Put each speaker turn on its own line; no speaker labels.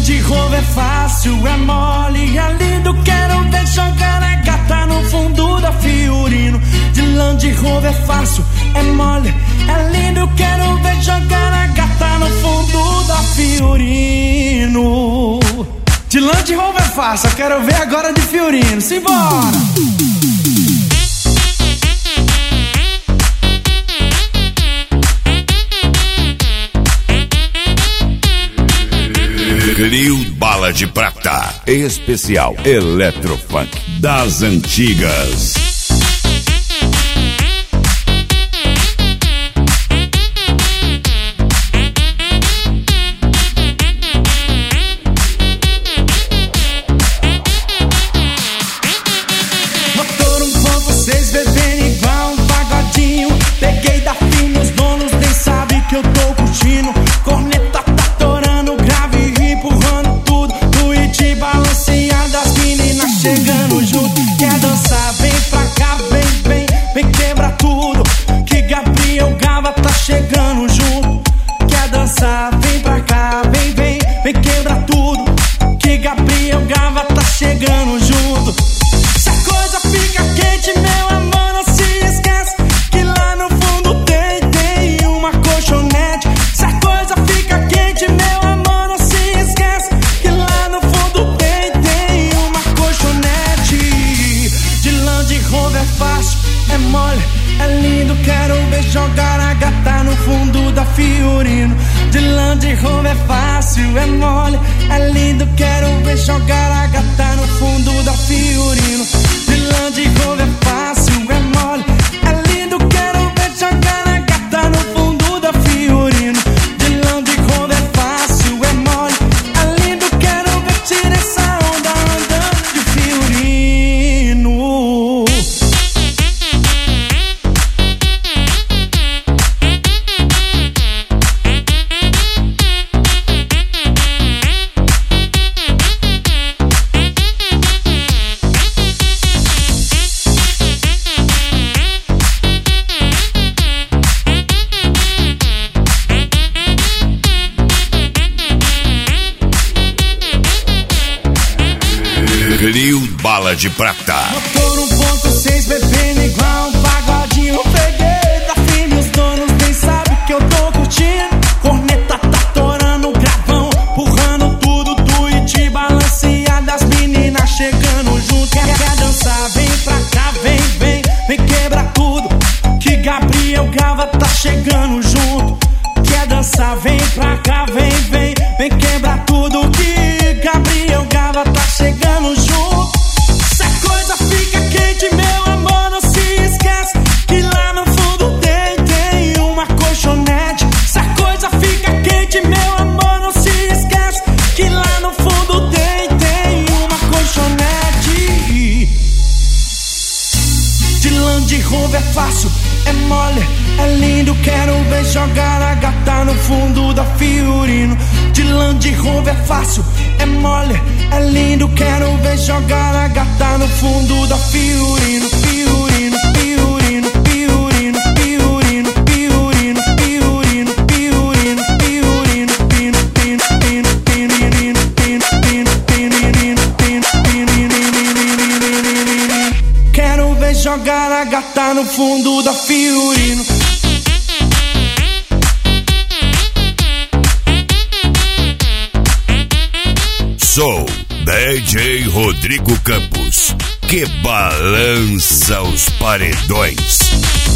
Land Rover é fácil, é mole, é lindo. Quero ver jogar a gata no fundo da Fiorino. De Land Rover é fácil, é mole, é lindo. Quero ver jogar a gata no fundo da Fiorino. De Land Rover é fácil, eu quero ver agora de Fiorino. Simbora!
Grill Bala de Prata, especial Eletrofunk das antigas.
Motor 1.6 bebendo igual um pagodinho. Peguei da firma, os donos nem sabem que eu tô curtindo. Corneta tá torando grave, empurrando tudo. Tweet balanceado, as meninas chegando junto. Quer dançar, vem pra cá, vem, vem, vem quebra tudo. Que Gabriel Gava tá chegando junto. Quer dançar, vem pra cá, vem, vem, vem quebra tudo. Que Gabriel Gava tá chegando junto. Se a coisa fica quente, meu amor, não se esquece que lá no fundo tem uma colchonete. Se a coisa fica quente, meu amor, não se esquece que lá no fundo tem uma colchonete. De Land Rover é fácil, é mole, é lindo. Quero ver jogar a gata no fundo da Fiorino. De Land Rover é fácil, é mole, é lindo. Quero ver jogar a gata no fundo da Fiorino. De Land Rover é fácil, é mole, é lindo. Quero ver jogar a gata no fundo da Fiorino. De Land Rover é fácil, é mole, é lindo. Quero ver tirar essa onda andando de Fiorino.
Grill Bala de Prata.
Motor 1.6 bebendo igual um pagodinho. Peguei da firma, os donos nem sabem que eu tô curtindo. Corneta tá torando gravão, empurrando tudo. Tweet balanceado, as meninas chegando junto. Quer dançar, vem pra cá, vem, vem, vem quebra tudo. Que Gabriel Gava tá chegando junto. Quer dançar, vem pra cá, vem, vem, vem quebra tudo. Que Gabriel Gava tá chegando junto. Se a coisa fica quente, meu amor, não se esquece que lá no fundo tem uma colchonete. Se a coisa fica quente, meu amor, não se esquece que lá no fundo tem uma colchonete. De Land Rover é fácil, é mole, é lindo. Quero ver jogar a gata no fundo da Fiorino. De Land Rover é fácil, é mole, é lindo. Quero ver jogar a gata no fundo da Fiorino. Fiorino, Fiorino, Fiorino, Fiorino, Fiorino, Fiorino, Fiorino, Fiorino, pino, pino, pino, pino, pino, pino, pino, pino. Quero ver jogar a gata no fundo da Fiorino.
Sou DJ Rodrigo Campos, que balança os paredões.